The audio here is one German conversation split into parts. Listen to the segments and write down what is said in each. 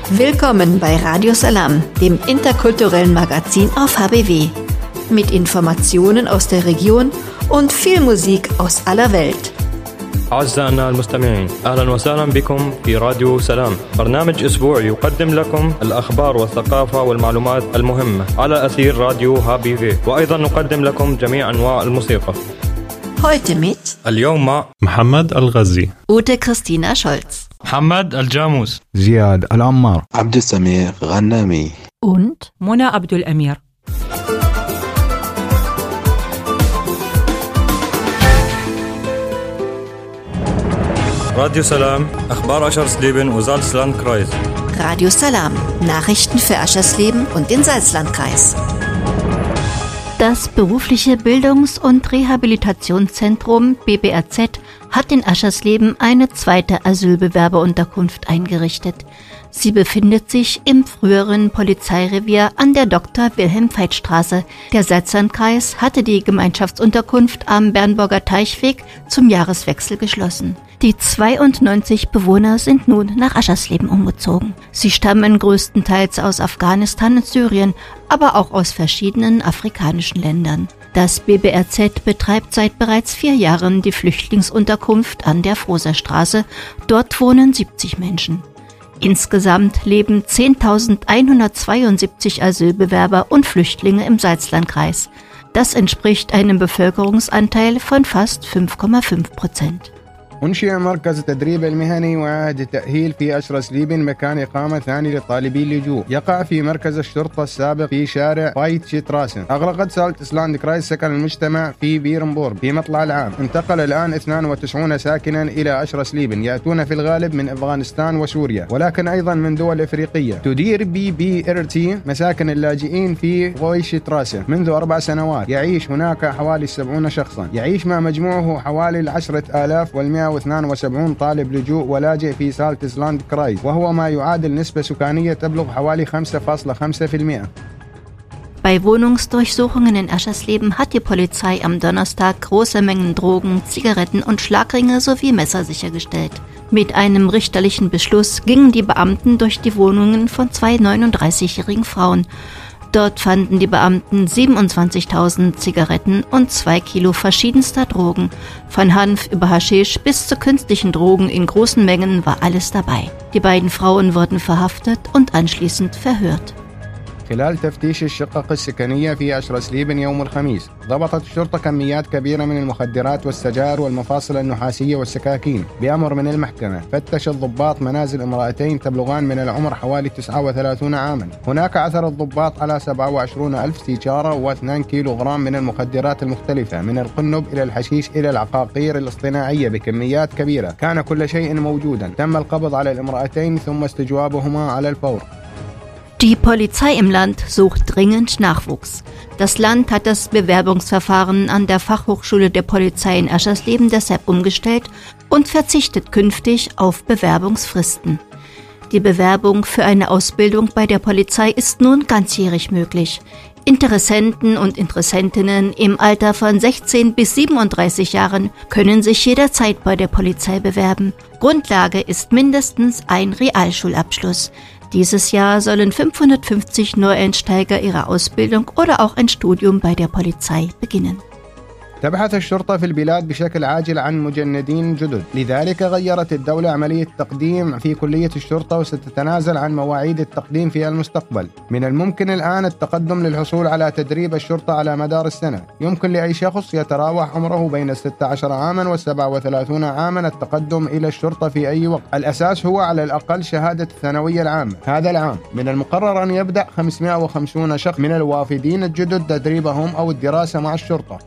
Willkommen bei Radio Salam, dem interkulturellen Magazin auf HBW. Mit Informationen aus der Region und viel Musik aus aller Welt. أعزائنا المستمعين، أهلا وسهلا بكم في راديو سلام، برنامج أسبوعي يقدم لكم الأخبار والثقافة والمعلومات المهمة على أثير راديو HBW، وأيضا نقدم لكم جميع أنواع الموسيقى. Heute mit اليوم محمد الغزي، Ute Christina Scholz, محمد الجاموس، زياد العمار، عبد السميع غنامي und منى عبد الأمير. راديو سلام، أخبار أشرسليبن وزالسلاندكرايز. Radio Salam, Nachrichten für Aschersleben und den Salzlandkreis. Das berufliche Bildungs- und Rehabilitationszentrum BBRZ hat in Aschersleben eine zweite Asylbewerberunterkunft eingerichtet. Sie befindet sich im früheren Polizeirevier an der Dr. Wilhelm-Veit-Straße. Der Salzlandkreis hatte die Gemeinschaftsunterkunft am Bernburger Teichweg zum Jahreswechsel geschlossen. Die 92 Bewohner sind nun nach Aschersleben umgezogen. Sie stammen größtenteils aus Afghanistan und Syrien, aber auch aus verschiedenen afrikanischen Ländern. Das BBRZ betreibt seit bereits 4 Jahren die Flüchtlingsunterkunft an der Frohserstraße. Dort wohnen 70 Menschen. Insgesamt leben 10.172 Asylbewerber und Flüchtlinge im Salzlandkreis. Das entspricht einem Bevölkerungsanteil von fast 5,5%. أنشئ مركز التدريب المهني وإعادة التأهيل في أشرسليبن مكان إقامة ثاني للطالبي اللجوء. يقع في مركز الشرطة السابق في شارع فايت شتراسن. أغلقت سالتسلاندكرايز سكن المجتمع في بيرنبورغ في مطلع العام. انتقل الآن 92 ساكنا إلى أشرسليبن يأتون في الغالب من أفغانستان وسوريا ولكن أيضا من دول إفريقية. تدير BBRT مساكن اللاجئين في فايت منذ 4 سنوات. يعيش هناك حوالي 70 شخصا. يعيش ما مجموعه حوالي 10,172 طالب لجوء ولاجئ في سالتسلاندكرايز وهو ما يعادل نسبة سكانية تبلغ حوالي 5,5%. Bei Wohnungsdurchsuchungen in Aschersleben hat die Polizei am Donnerstag große Mengen Drogen, Zigaretten und Schlagringe sowie Messer sichergestellt. Mit einem richterlichen Beschluss gingen die Beamten durch die Wohnungen von 2 39-jährigen Frauen. Dort fanden die Beamten 27.000 Zigaretten und 2 Kilo verschiedenster Drogen. Von Hanf über Haschisch bis zu künstlichen Drogen in großen Mengen war alles dabei. Die beiden Frauen wurden verhaftet und anschließend verhört. خلال تفتيش الشقق السكنية في أشرسليبن يوم الخميس ضبطت الشرطة كميات كبيرة من المخدرات والسجائر والمفاصل النحاسية والسكاكين بأمر من المحكمة. فتش الضباط منازل امرأتين تبلغان من العمر حوالي 39 عاما. هناك عثر الضباط على 27,000 سيجارة و2 كيلوغرام من المخدرات المختلفة من القنب إلى الحشيش إلى العقاقير الاصطناعية بكميات كبيرة. كان كل شيء موجودا. تم القبض على الامرأتين ثم استجوابهما على الفور. Die Polizei im Land sucht dringend Nachwuchs. Das Land hat das Bewerbungsverfahren an der Fachhochschule der Polizei in Aschersleben deshalb umgestellt und verzichtet künftig auf Bewerbungsfristen. Die Bewerbung für eine Ausbildung bei der Polizei ist nun ganzjährig möglich. Interessenten und Interessentinnen im Alter von 16 bis 37 Jahren können sich jederzeit bei der Polizei bewerben. Grundlage ist mindestens ein Realschulabschluss. Dieses Jahr sollen 550 Neueinsteiger ihre Ausbildung oder auch ein Studium bei der Polizei beginnen. تبحث الشرطة في البلاد بشكل عاجل عن مجندين جدد، لذلك غيرت الدولة عملية التقديم في كلية الشرطة وستتنازل عن مواعيد التقديم في المستقبل. من الممكن الآن التقدم للحصول على تدريب الشرطة على مدار السنة. يمكن لأي شخص يتراوح عمره بين 16 عاما و37 عاما التقدم إلى الشرطة في أي وقت. الأساس هو على الأقل شهادة الثانوية العامة. هذا العام من المقرر أن يبدأ 550 شخص من الوافدين الجدد تدريبهم أو الدراسة مع الشرطة.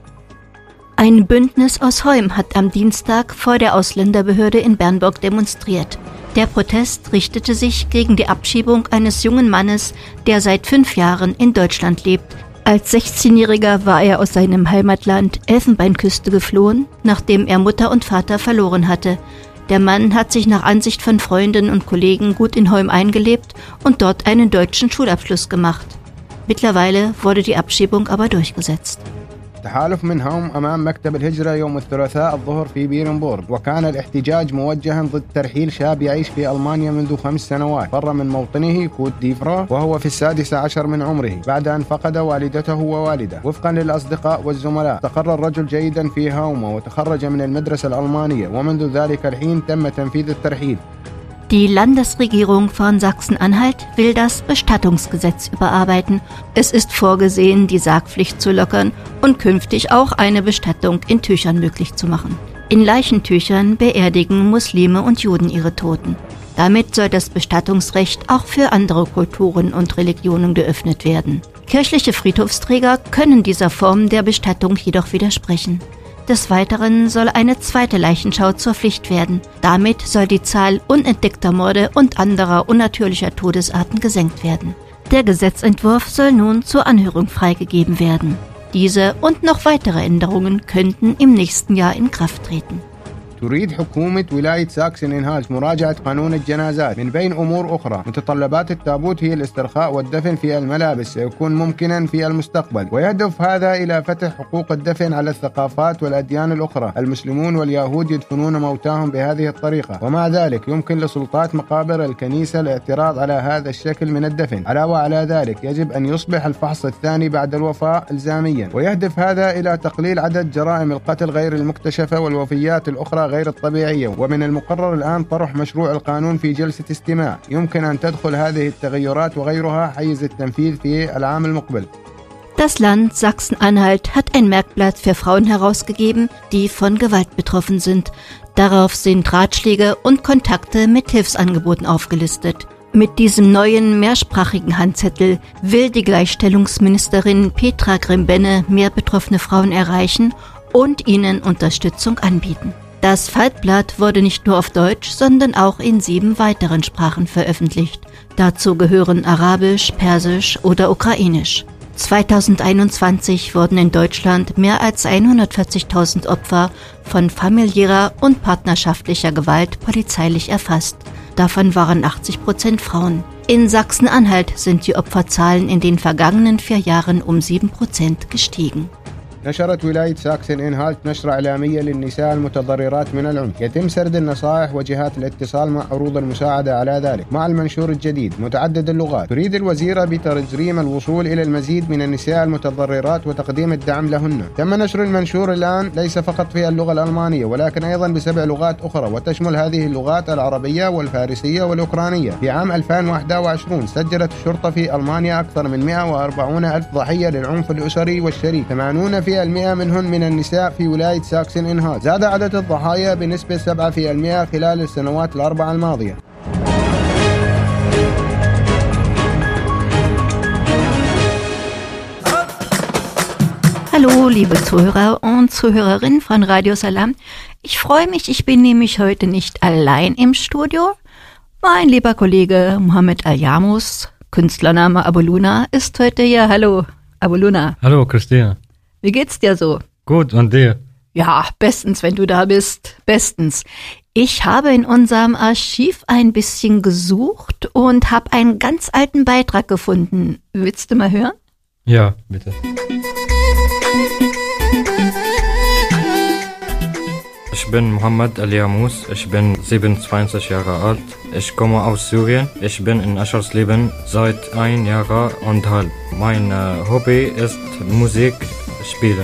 Ein Bündnis aus Heum hat am Dienstag vor der Ausländerbehörde in Bernburg demonstriert. Der Protest richtete sich gegen die Abschiebung eines jungen Mannes, der seit 5 Jahren in Deutschland lebt. Als 16-Jähriger war er aus seinem Heimatland Elfenbeinküste geflohen, nachdem er Mutter und Vater verloren hatte. Der Mann hat sich nach Ansicht von Freunden und Kollegen gut in Heum eingelebt und dort einen deutschen Schulabschluss gemacht. Mittlerweile wurde die Abschiebung aber durchgesetzt. تحالف منهم أمام مكتب الهجرة يوم الثلاثاء الظهر في بيرنبورغ، وكان الاحتجاج موجها ضد ترحيل شاب يعيش في ألمانيا منذ 5 سنوات، فر من موطنه كوت ديفرا وهو في 16 من عمره بعد أن فقد والدته ووالده. وفقا للأصدقاء والزملاء استقر الرجل جيدا في هاوما وتخرج من المدرسة الألمانية، ومنذ ذلك الحين تم تنفيذ الترحيل. Die Landesregierung von Sachsen-Anhalt will das Bestattungsgesetz überarbeiten. Es ist vorgesehen, die Sargpflicht zu lockern und künftig auch eine Bestattung in Tüchern möglich zu machen. In Leichentüchern beerdigen Muslime und Juden ihre Toten. Damit soll das Bestattungsrecht auch für andere Kulturen und Religionen geöffnet werden. Kirchliche Friedhofsträger können dieser Form der Bestattung jedoch widersprechen. Des Weiteren soll eine zweite Leichenschau zur Pflicht werden. Damit soll die Zahl unentdeckter Morde und anderer unnatürlicher Todesarten gesenkt werden. Der Gesetzentwurf soll nun zur Anhörung freigegeben werden. Diese und noch weitere Änderungen könnten im nächsten Jahr in Kraft treten. تريد حكومة ولاية ساكسن إنهالت مراجعة قانون الجنازات. من بين أمور أخرى متطلبات التابوت هي الاسترخاء والدفن في الملابس سيكون ممكنا في المستقبل، ويهدف هذا إلى فتح حقوق الدفن على الثقافات والأديان الأخرى. المسلمون واليهود يدفنون موتاهم بهذه الطريقة، ومع ذلك يمكن لسلطات مقابر الكنيسة الاعتراض على هذا الشكل من الدفن. علاوة على ذلك يجب أن يصبح الفحص الثاني بعد الوفاة إلزاميا، ويهدف هذا إلى تقليل عدد جرائم القتل غير المكتشفة والوفيات الأخرى غير الطبيعية. ومن المقرر الآن طرح مشروع القانون في جلسة استماع. يمكن أن تدخل هذه التغيرات وغيرها حيز التنفيذ في العام المقبل. Das Land Sachsen-Anhalt hat ein Merkblatt für Frauen herausgegeben, die von Gewalt betroffen sind. Darauf sind Ratschläge und Kontakte mit Hilfsangeboten aufgelistet. Mit diesem neuen mehrsprachigen Handzettel will die Gleichstellungsministerin Petra Grimbenne mehr betroffene Frauen erreichen und ihnen Unterstützung anbieten. Das Faltblatt wurde nicht nur auf Deutsch, sondern auch in 7 weiteren Sprachen veröffentlicht. Dazu gehören Arabisch, Persisch oder Ukrainisch. 2021 wurden in Deutschland mehr als 140.000 Opfer von familiärer und partnerschaftlicher Gewalt polizeilich erfasst. Davon waren 80% Frauen. In Sachsen-Anhalt sind die Opferzahlen in den vergangenen 4 Jahren um 7% gestiegen. نشرت ولاية ساكسن إنهالت نشرة إعلامية للنساء المتضررات من العنف يتم سرد النصائح وجهات الاتصال مع عروض المساعدة على ذلك. مع المنشور الجديد متعدد اللغات تريد الوزيرة بتجريم الوصول إلى المزيد من النساء المتضررات وتقديم الدعم لهن. تم نشر المنشور الآن ليس فقط في اللغة الألمانية ولكن أيضا ب7 لغات أخرى، وتشمل هذه اللغات العربية والفارسية والأوكرانية. في عام 2021 سجلت الشرطة في ألمانيا أكثر من 140,000 ضحية للعنف الأسري والشريك، 80% منهن من النساء في ولاية ساكسن إنهالت. زاد عدد الضحايا بنسبة 7% خلال السنوات ال4 الماضية. Hallo, liebe Zuhörer und Zuhörerinnen von Radio Salam. Ich freue mich, ich bin nämlich heute nicht allein im Studio. Mein lieber Kollege Mohammed Al-Yamus, Künstlername Abuluna, ist heute hier. Hallo, Abuluna. Hallo, Christina. Wie geht's dir so? Gut, und dir? Ja, bestens, wenn du da bist. Bestens. Ich habe in unserem Archiv ein bisschen gesucht und habe einen ganz alten Beitrag gefunden. Willst du mal hören? Ja, bitte. Ich bin Mohammed Al-Yamus, ich bin 27 Jahre alt, ich komme aus Syrien, ich bin in Aschersleben seit 1 Jahr und halb. Mein Hobby ist Musik spielen.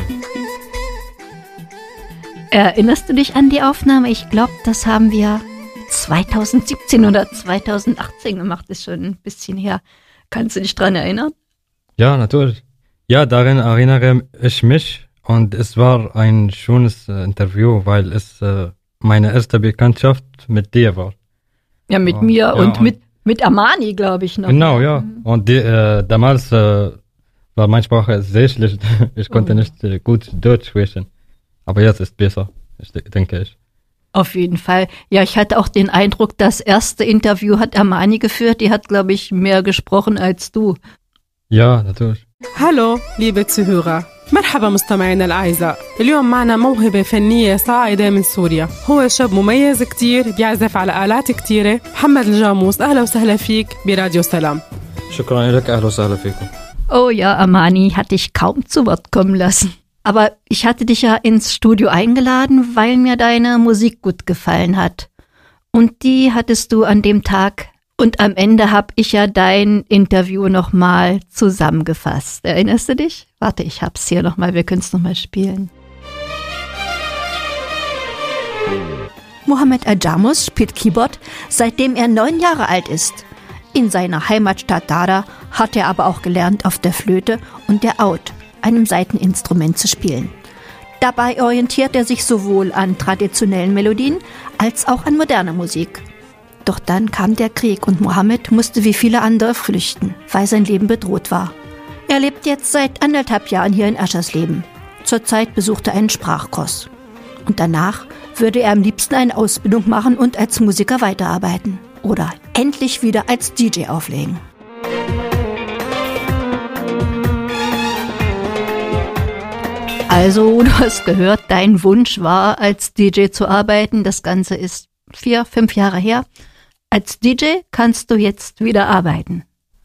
Erinnerst du dich an die Aufnahme? Ich glaube, das haben wir 2017 oder 2018 gemacht, ist schon ein bisschen her. Kannst du dich dran erinnern? Ja, natürlich. Ja, daran erinnere ich mich. Und es war ein schönes Interview, weil es meine erste Bekanntschaft mit dir war. Ja, mit mir ja, und mit Amani, glaube ich noch. Genau, ja. Und damals war meine Sprache sehr schlecht. Ich konnte nicht gut Deutsch sprechen. Aber jetzt ist besser, denke ich. Auf jeden Fall. Ja, ich hatte auch den Eindruck, das erste Interview hat Amani geführt. Die hat, glaube ich, mehr gesprochen als du. Ja, natürlich. Hallo, liebe Zuhörer. مرحبا مستمعينا الأعزاء. اليوم معنا موهبة فنية صاعدة من سوريا. هو شاب مميز كتير بيعزف على آلات كتيرة. محمد الجاموس، أهلا وسهلا فيك براديو سلام. شكرا لك، أهلا وسهلا فيكم. Oh ja, Amani hat dich kaum zu Wort kommen lassen. Aber ich hatte dich ja ins Studio eingeladen, weil mir deine Musik gut gefallen hat. Und die hattest du an dem Tag. Und am Ende habe ich ja dein Interview nochmal zusammengefasst. Erinnerst du dich? Warte, ich hab's hier nochmal, wir können es nochmal spielen. Mohamed Al-Jamus spielt Keyboard, seitdem er 9 Jahre alt ist. In seiner Heimatstadt Dara hat er aber auch gelernt, auf der Flöte und der Oud, einem Saiteninstrument, zu spielen. Dabei orientiert er sich sowohl an traditionellen Melodien als auch an moderner Musik. Doch dann kam der Krieg und Mohamed musste wie viele andere flüchten, weil sein Leben bedroht war. Er lebt jetzt seit 1,5 Jahren hier in Aschersleben. Zurzeit besucht er einen Sprachkurs. Und danach würde er am liebsten eine Ausbildung machen und als Musiker weiterarbeiten. Oder endlich wieder als DJ auflegen. Also, du hast gehört, dein Wunsch war, als DJ zu arbeiten. Das Ganze ist 4-5 Jahre her. Als DJ kannst du jetzt wieder arbeiten.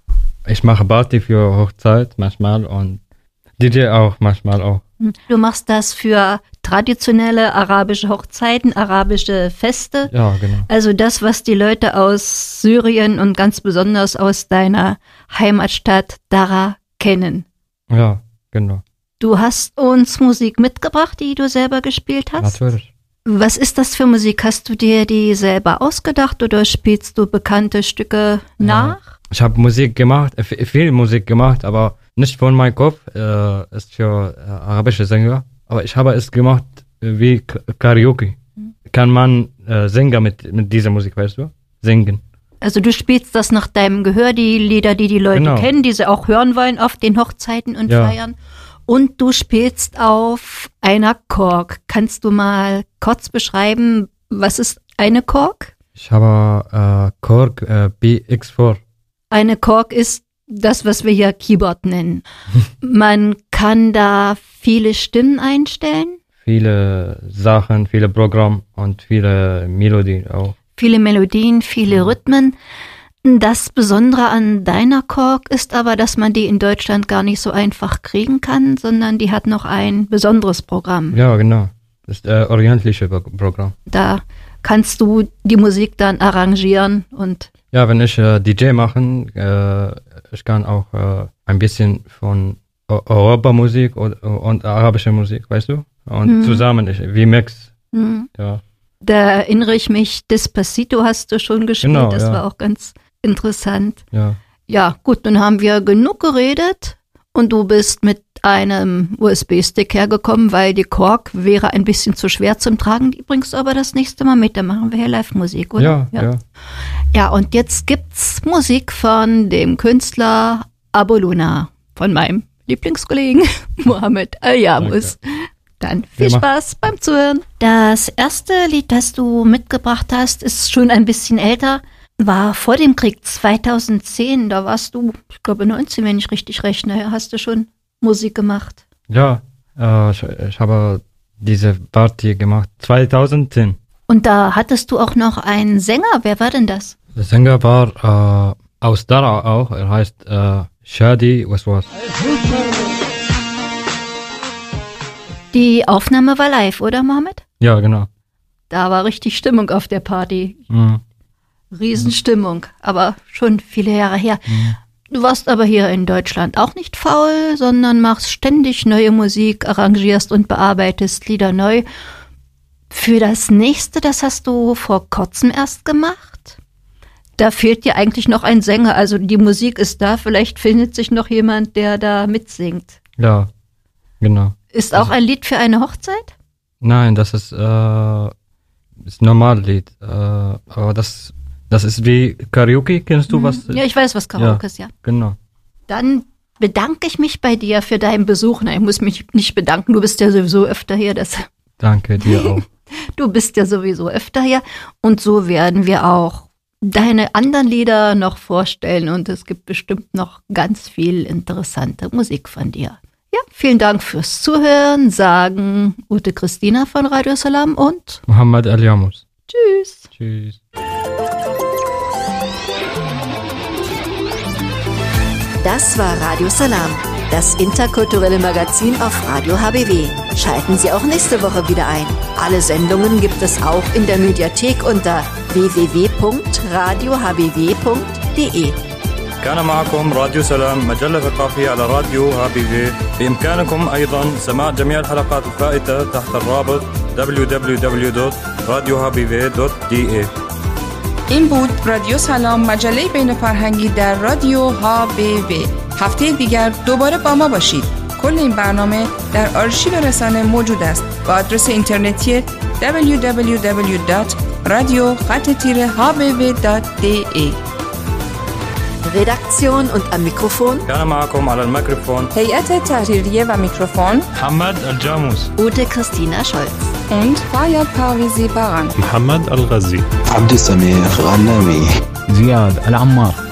Ich mache Party für Hochzeit manchmal und DJ auch manchmal auch. Du machst das für traditionelle arabische Hochzeiten, arabische Feste. Ja, genau. Also das, was die Leute aus Syrien und ganz besonders aus deiner Heimatstadt Dara kennen. Ja, genau. Du hast uns Musik mitgebracht, die du selber gespielt hast? Natürlich. Was ist das für Musik? Hast du dir die selber ausgedacht oder spielst du bekannte Stücke nach? Ich habe Musik gemacht, viel Musik gemacht, aber nicht von meinem Kopf. Ist für arabische Sänger. Aber ich habe es gemacht wie Karaoke. Kann man singen mit dieser Musik, weißt du? Singen. Also du spielst das nach deinem Gehör, die Lieder, die die Leute kennen, die sie auch hören wollen auf den Hochzeiten und Feiern. Und du spielst auf einer Korg. Kannst du mal kurz beschreiben, was ist eine Korg? Ich habe Korg BX4. Eine Korg ist das, was wir hier Keyboard nennen. Man kann da viele Stimmen einstellen. Viele Sachen, viele Programme und viele Melodien auch. Viele Melodien, viele Rhythmen. Das Besondere an deiner Korg ist aber, dass man die in Deutschland gar nicht so einfach kriegen kann, sondern die hat noch ein besonderes Programm. Ja, genau. Das ist orientalische Programm. Da kannst du die Musik dann arrangieren und... Ja, wenn ich DJ machen, ich kann auch ein bisschen von Europamusik und arabische Musik, weißt du? Und zusammen, wie Mix. Ja. Da erinnere ich mich, Despacito hast du schon gespielt, genau, das war auch ganz interessant. Ja. Ja, gut, nun haben wir genug geredet und du bist mit einem USB-Stick hergekommen, weil die Korg wäre ein bisschen zu schwer zum Tragen. Die bringst du aber das nächste Mal mit, dann machen wir hier Live-Musik, oder? Ja. Ja, und jetzt gibt's Musik von dem Künstler Aboluna, von meinem Lieblingskollegen Mohamed Al-Jamus. Dann viel Spaß beim Zuhören. Das erste Lied, das du mitgebracht hast, ist schon ein bisschen älter, war vor dem Krieg 2010. Da warst du, ich glaube 19, wenn ich richtig rechne. Hast du schon Musik gemacht? Ja, ich habe diese Party gemacht 2010. Und da hattest du auch noch einen Sänger. Wer war denn das? Der Sänger war aus Dara auch. Er heißt Shadi Waswas. Die Aufnahme war live, oder Mohamed? Ja, genau. Da war richtig Stimmung auf der Party. Riesenstimmung, aber schon viele Jahre her. Du warst aber hier in Deutschland auch nicht faul, sondern machst ständig neue Musik, arrangierst und bearbeitest Lieder neu. Für das nächste, das hast du vor kurzem erst gemacht. Da fehlt dir eigentlich noch ein Sänger. Also die Musik ist da, vielleicht findet sich noch jemand, der da mitsingt. Ja, genau. Ist auch ein Lied für eine Hochzeit? Nein, das ist ein normales Lied. Aber das ist wie Karaoke, kennst du was? Ja, ich weiß, was Karaoke ist, ja. Genau. Dann bedanke ich mich bei dir für deinen Besuch. Nein, ich muss mich nicht bedanken, du bist ja sowieso öfter hier. Danke dir auch. Du bist ja sowieso öfter hier und so werden wir auch deine anderen Lieder noch vorstellen und es gibt bestimmt noch ganz viel interessante Musik von dir. Ja, vielen Dank fürs Zuhören, sagen Ute Christina von Radio Salam und Mohamed Al-Jamus. Tschüss. Tschüss. Das war Radio Salam, Das interkulturelle Magazin auf Radio HBW. Schalten Sie auch nächste Woche wieder ein. Alle Sendungen gibt es auch in der Mediathek unter www.radiohbw.de. كان معكم راديو سلام مجلة ثقافية على راديو HBW. بإمكانكم أيضا سماع جميع الحلقات الفائتة تحت الرابط www.radiohbw.de. این بود رادیو سلام، مجله بین فرهنگی در رادیو HBW. هفته دیگر دوباره با ما باشید. کل این برنامه در آرشیو رسانه موجود است با آدرس اینترنتی www.radio-hbw.de. Redaktion und am Mikrofon كان معكم على الميكروفون هيئت تحريرية و میکروفون محمد الجاموس Ute Christina Scholz und Faya Parvizi Baran. محمد الغزي عبد السميع غنامي زياد العمار